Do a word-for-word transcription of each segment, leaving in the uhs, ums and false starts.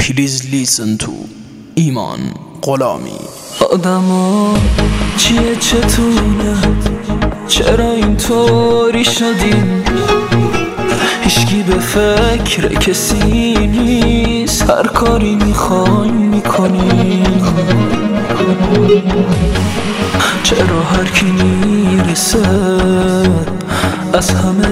Please listen to ایمان غلامی. آدما چیه چتونه، چرا اینطوری شدیم؟ هیچکی به فکر کسی نیست، هر کاری میخوایم میکنیم. چرا هر کی میرسه از همه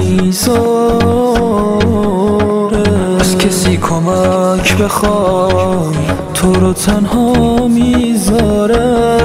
بیزاره؟ از کسی کمک بخوای تو رو تنها میذاره.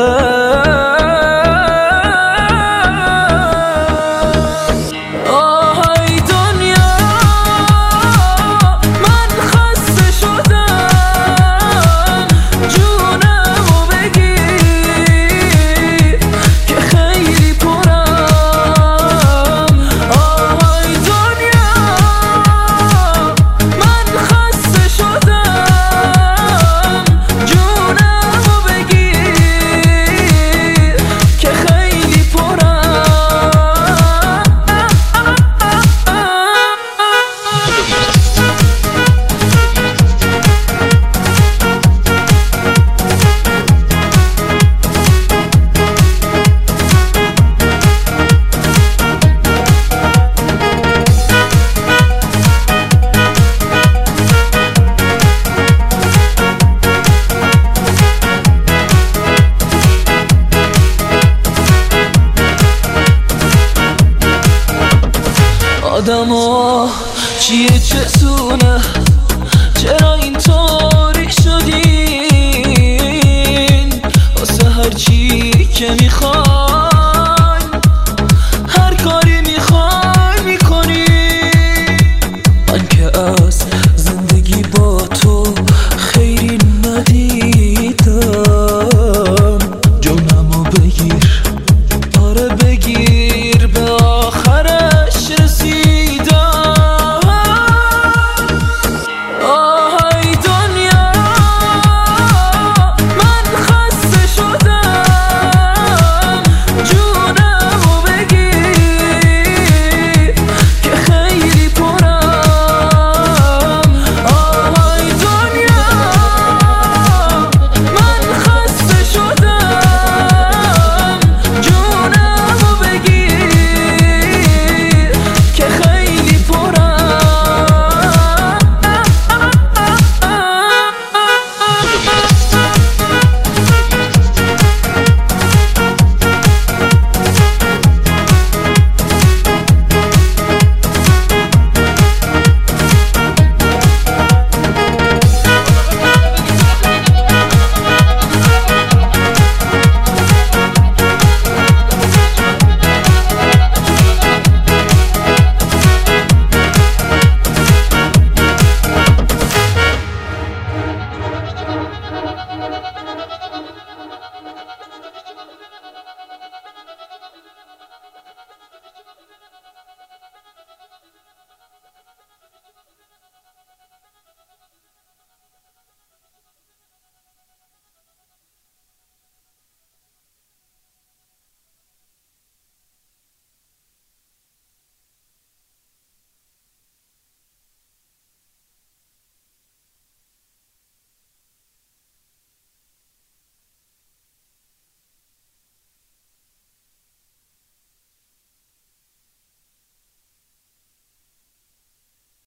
آدما چیه چتونه، چرا اینطوری شدین؟ واسه هر چی که میخوای